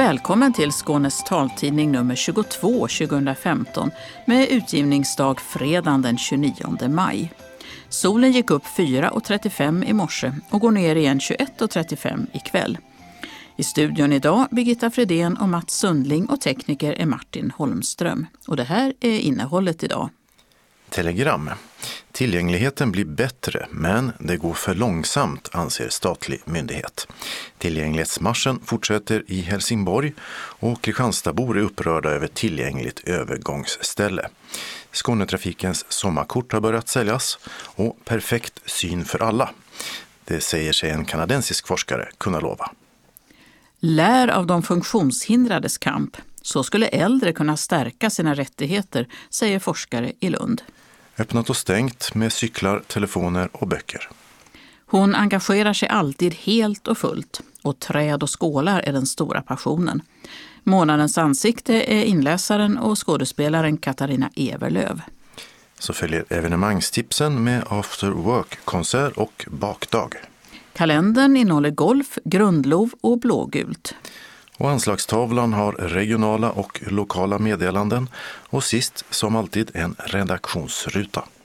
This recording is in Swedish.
Välkommen till Skånes taltidning nummer 22 2015 med utgivningsdag fredagen den 29 maj. Solen gick upp 4:35 i morse och går ner igen 21:35 ikväll. I studion idag Birgitta Fredén och Mats Sundling och tekniker är Martin Holmström. Och det här är innehållet idag. Telegram. Tillgängligheten blir bättre, men det går för långsamt, anser statlig myndighet. Tillgänglighetsmarschen fortsätter i Helsingborg och Kristianstadsbor är upprörda över tillgängligt övergångsställe. Skånetrafikens sommarkort har börjat säljas och perfekt syn för alla. Det säger sig en kanadensisk forskare kunna lova. Lär av de funktionshindrades kamp. Så skulle äldre kunna stärka sina rättigheter, säger forskare i Lund. Öppnat och stängt med cyklar, telefoner och böcker. Hon engagerar sig alltid helt och fullt och träd och skålar är den stora passionen. Månadens ansikte är inläsaren och skådespelaren Katarina Everlöv. Så följer evenemangstipsen med after work-konsert och bakdag. Kalendern innehåller golf, grundlov och blågult. Och anslagstavlan har regionala och lokala meddelanden och sist som alltid en redaktionsruta.